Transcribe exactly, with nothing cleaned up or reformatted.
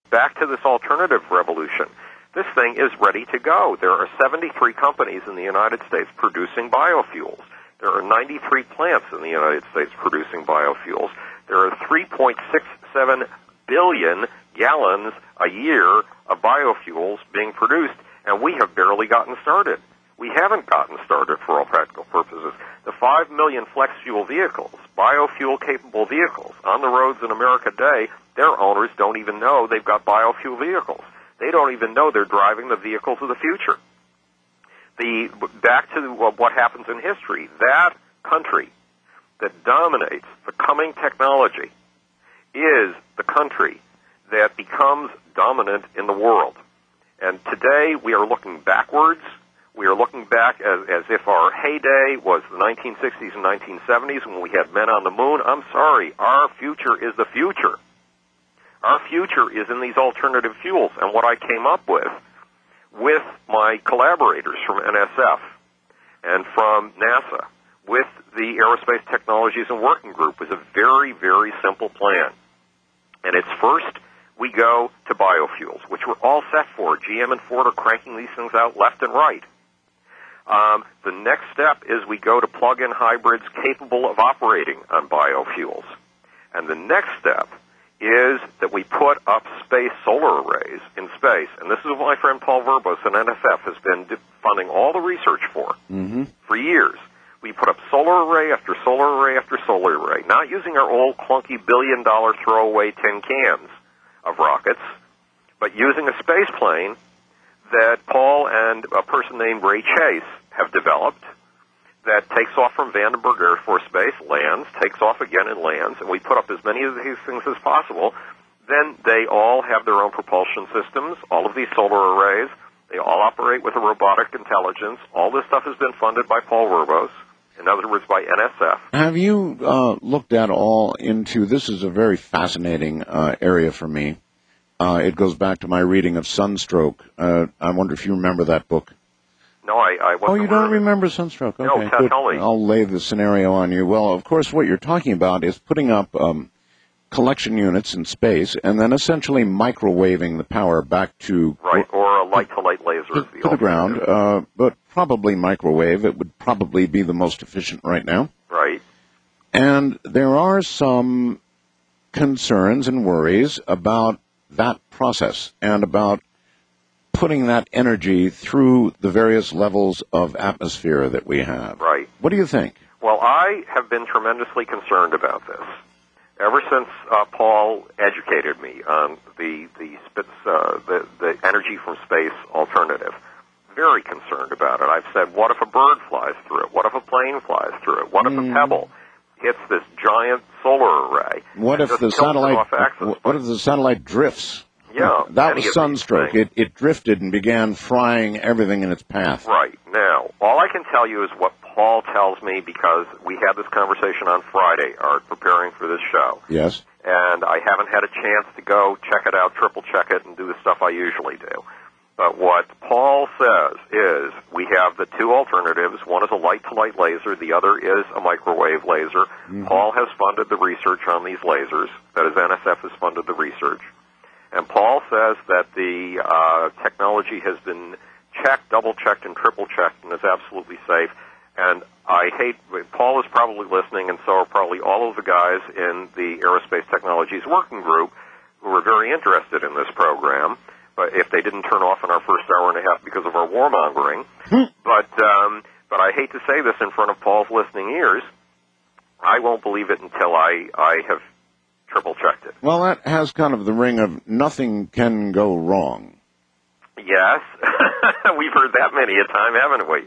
back to this alternative revolution. This thing is ready to go. There are seventy-three companies in the United States producing biofuels. There are ninety-three plants in the United States producing biofuels. There are three point six seven billion gallons a year of biofuels being produced, and we have barely gotten started. We haven't gotten started for all practical purposes. The five million flex fuel vehicles, biofuel-capable vehicles, on the roads in America today, their owners don't even know they've got biofuel vehicles. They don't even know they're driving the vehicles of the future. The, back to what happens in history, that country that dominates the coming technology is the country that becomes dominant in the world. And today we are looking backwards. We are looking back as, as if our heyday was the nineteen sixties and nineteen seventies when we had men on the moon. I'm sorry, our future is the future. Our future is in these alternative fuels. And what I came up with, with my collaborators from N S F and from NASA, with the Aerospace Technologies and Working Group, was a very, very simple plan. And it's first, we go to biofuels, which we're all set for. G M and Ford are cranking these things out left and right. Um, the next step is we go to plug-in hybrids capable of operating on biofuels. And the next step is that we put up space solar arrays in space. And this is what my friend Paul Verbos at N S F has been funding all the research for mm-hmm. for years. We put up solar array after solar array after solar array, not using our old clunky billion-dollar throwaway tin cans of rockets, but using a space plane that Paul and a person named Ray Chase have developed that takes off from Vandenberg Air Force Base, lands, takes off again and lands, and we put up as many of these things as possible. Then they all have their own propulsion systems, all of these solar arrays. They all operate with a robotic intelligence. All this stuff has been funded by Paul Verbos, in other words, by N S F. Have you uh, looked at all into, this is a very fascinating uh, area for me. Uh, it goes back to my reading of Sunstroke. Uh, I wonder if you remember that book. No, I, I wasn't. Oh, you don't remember Sunstroke? Okay, no, good. tell me. I'll lay the scenario on you. Well, of course, what you're talking about is putting up um, collection units in space and then essentially microwaving the power back to... Right, or a light-to-light laser. To, the to the ground, uh, but probably microwave. It would probably be the most efficient right now. Right. And there are some concerns and worries about that process and about putting that energy through the various levels of atmosphere that we have. Right. What do you think? Well, I have been tremendously concerned about this ever since uh, Paul educated me on the the, uh, the the energy from space alternative. Very concerned about it. I've said, what if a bird flies through it? What if a plane flies through it? What if mm. a pebble hits this giant solar array? What if the satellite? What if the satellite drifts? Yeah, that was Sunstroke. It, it drifted and began frying everything in its path. Right. Now, all I can tell you is what Paul tells me, because we had this conversation on Friday, Art, preparing for this show. Yes. And I haven't had a chance to go check it out, triple check it, and do the stuff I usually do. But what Paul says is we have the two alternatives. One is a light-to-light laser. The other is a microwave laser. Mm-hmm. Paul has funded the research on these lasers. That is, N S F has funded the research. And Paul says that the uh, technology has been checked, double-checked, and triple-checked, and is absolutely safe. And I hate, Paul is probably listening, and so are probably all of the guys in the Aerospace Technologies Working Group who are very interested in this program, but if they didn't turn off in our first hour and a half because of our warmongering. but, um, but I hate to say this in front of Paul's listening ears. I won't believe it until I, I have triple-checked it. Well, that has kind of the ring of nothing can go wrong. Yes. We've heard that many a time, haven't we?